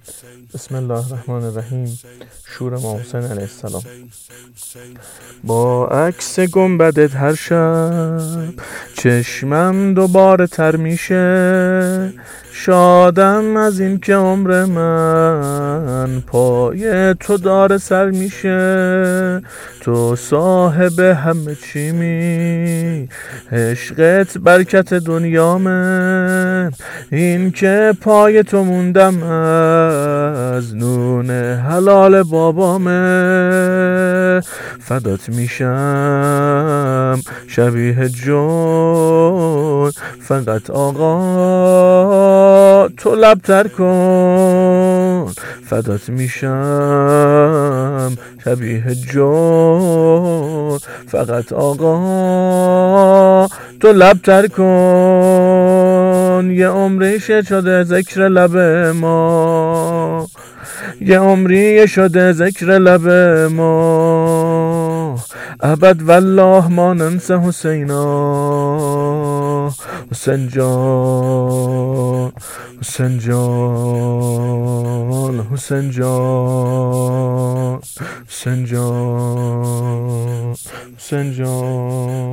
بسم الله الرحمن الرحیم. شور امام حسین علیه السلام. با عکس گنبدت هر شب چشمم دوباره تر میشه، شادم از این که عمر من پای تو داره سر میشه. تو صاحب همه چیمی، عشقت برکت دنیامه، این که پای تو موندم از نون حلال بابامه. فدات میشم شبیه جون، فقط آقا تو لبتر کن. فدات میشم شبیه جون، فقط آقا تو لبتر کن. یه عمری شده ذکر لب ما، یه عمری شده ذکر لب ما، ابد والله ما ننسى حسینا. حسین جان، حسین جان، حسین جان، حسین جان، حسین جان.